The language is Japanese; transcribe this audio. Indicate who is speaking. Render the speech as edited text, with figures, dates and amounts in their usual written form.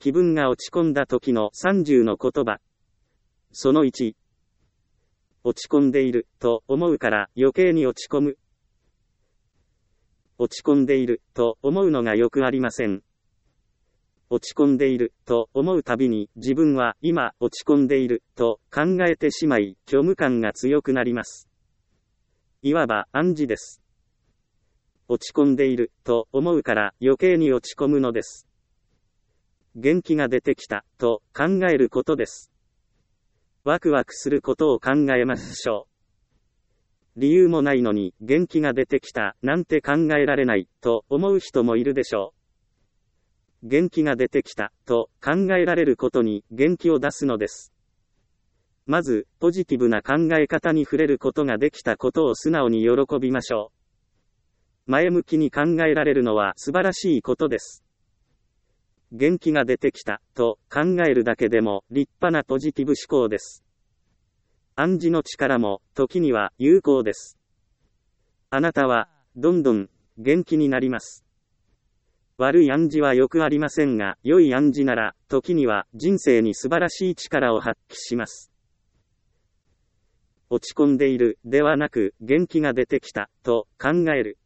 Speaker 1: 気分が落ち込んだ時の30の言葉。その1。落ち込んでいると思うから余計に落ち込む。落ち込んでいると思うのがよくありません。落ち込んでいると思うたびに自分は今落ち込んでいると考えてしまい虚無感が強くなります。いわば暗示です。落ち込んでいると思うから余計に落ち込むのです。元気が出てきたと考えることです。ワクワクすることを考えましょう。理由もないのに元気が出てきたなんて考えられないと思う人もいるでしょう。元気が出てきたと考えられることに元気を出すのです。まず、ポジティブな考え方に触れることができたことを素直に喜びましょう。前向きに考えられるのは素晴らしいことです。元気が出てきたと考えるだけでも立派なポジティブ思考です。暗示の力も時には有効です。あなたはどんどん元気になります。悪い暗示はよくありませんが、良い暗示なら時には人生に素晴らしい力を発揮します。落ち込んでいるではなく元気が出てきたと考える。